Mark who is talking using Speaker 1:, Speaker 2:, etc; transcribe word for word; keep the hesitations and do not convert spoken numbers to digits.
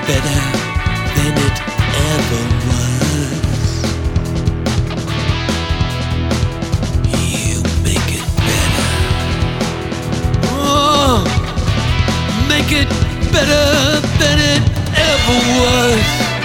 Speaker 1: better than it ever was. You make it better. Oh, make it better than it ever was.